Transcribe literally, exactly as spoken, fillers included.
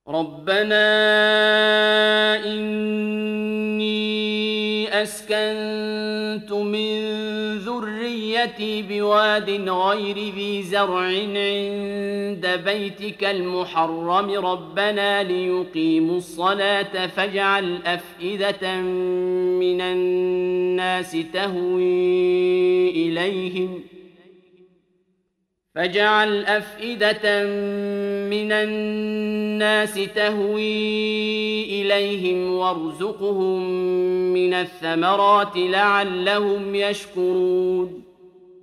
ربنا إني أسكنت من ذريتي بواد غير ذي زرع عند بيتك المحرم ربنا ليقيموا الصلاة فاجعل أفئدة من الناس تهوي إليهم فاجعل أفئدة من الناس تهوي إليهم وارزقهم من الثمرات لعلهم يشكرون